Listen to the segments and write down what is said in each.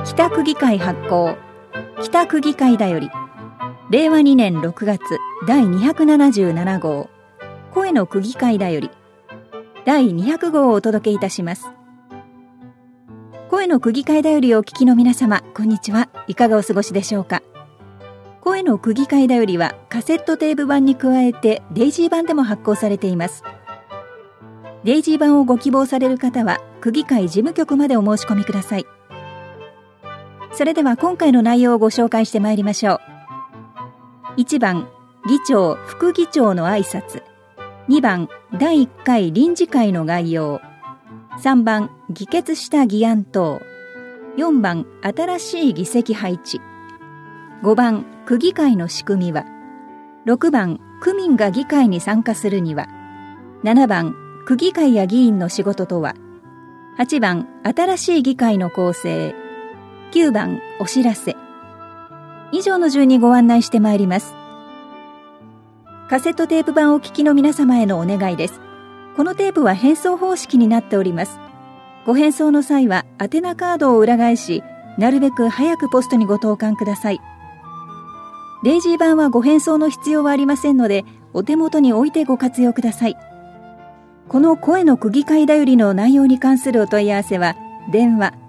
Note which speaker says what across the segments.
Speaker 1: 北区議会発行北区議会だより令和2年6月第277号声の区議会だより第200号をお届けいたします。声の区議会だよりをお聞きの皆様、こんにちは。いかがお過ごしでしょうか。声の区議会だよりはカセットテープ版に加えてデイジー版でも発行されています。デイジー版をご希望される方は区議会事務局までお申し込みください。それでは今回の内容をご紹介してまいりましょう。1番、議長・副議長の挨拶。2番、第1回臨時会の概要。3番、議決した議案等。4番、新しい議席配置。5番、区議会の仕組みは。6番、区民が議会に参加するには。7番、区議会や議員の仕事とは。8番、新しい議会の構成。9番、お知らせ。以上の順にご案内してまいります。カセットテープ版をお聞きの皆様へのお願いです。このテープは返送方式になっております。ご返送の際は宛名カードを裏返し、なるべく早くポストにご投函ください。デイジー版はご返送の必要はありませんので、お手元に置いてご活用ください。この声の区議会だよりの内容に関するお問い合わせは、電話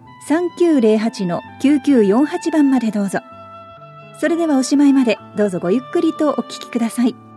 Speaker 1: 3908-9948 番までどうぞ。それではおしまいまでどうぞごゆっくりとお聞きください。